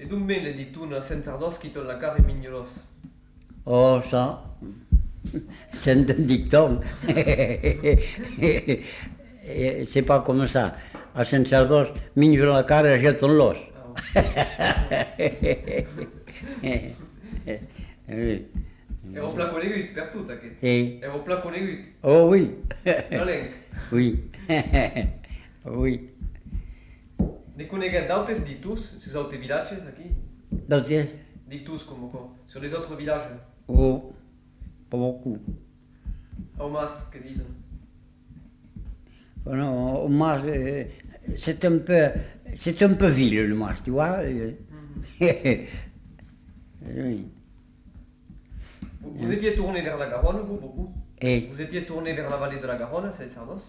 Et d'où me le dictun a Saint-Sardos qui te la carre et mignolos? Oh, ça, c'est un dicton. C'est pas comme ça. À Saint-Sardos, mignon la carre et jette l'os. Oui. E vos placo legut per tout, aquest. Et, E vos placo legut. oh oui. La lenc. Oui. Oui. Ne coneguet d'autres dictus sur autres villages aquí? D'autres? Dictus comme quoi? Sur les autres villages? Oh, pas beaucoup. Au mas, que disent? Non, au Mars, c'est un peu ville le Mars, tu vois. Oui. Vous étiez tourné vers la Garonne, vous, beaucoup? Et Vous étiez tourné vers la vallée de la Garonne, Saint-Sardos?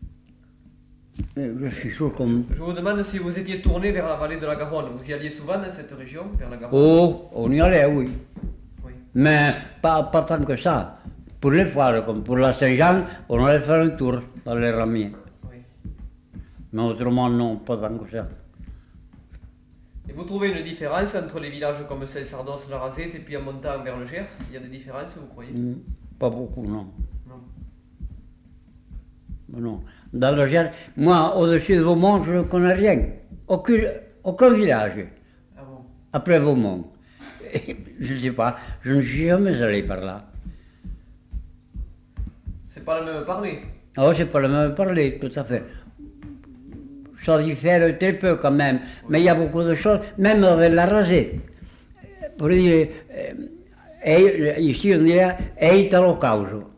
je suis sûr comme... Je vous demande si vous étiez tourné vers la vallée de la Garonne. Vous y alliez souvent dans cette région, vers la Garonne? Oh, on y allait, oui. Oui. Mais pas tant que ça. Pour les foires, comme pour la Saint-Jean, on allait faire un tour dans les ramiers. Oui. Mais autrement, non, pas tant que ça. Et vous trouvez une différence entre les villages comme Saint-Sardos, la Rasette et puis en montant vers le Gers? Il y a des différences, vous croyez? Pas beaucoup, non. Non. Non. Dans le Gers, moi, au-dessus de Beaumont, je ne connais rien. Aucun village. Ah bon? Après Beaumont. Je ne sais pas, je ne suis jamais allé par là. C'est pas le même parler. Oh, c'est pas le même parler, tout à fait. Ça diffère très peu quand même, mais il y a beaucoup de choses, même avec la rasette. Pour dire, ici on dirait Eitalo Causo.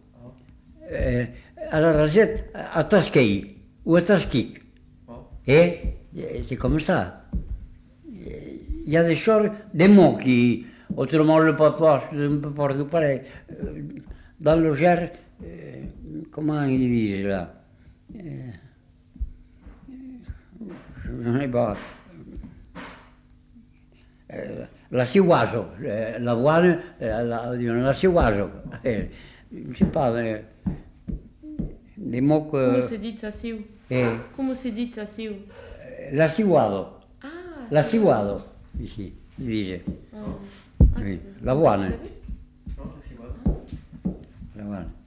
À la rasette, à Tasquei, ou à Tasquic. Et c'est comme ça. Il y a des choses, des mots qui, autrement le patois, c'est un peu partout pareil. Dans le Gers, comment ils disent là? Je ne sais pas. La Siwazo, l'avoine, la Siwazo. Je ne sais pas, des mots que... Comment se dit ça, Siou? Comment se dit ça, Siou? La Siwado. Ah, La Siwado, ici, ils disaient. Oh. Ah, Oui, l'avoine. Non, je sais pas. L'avoine.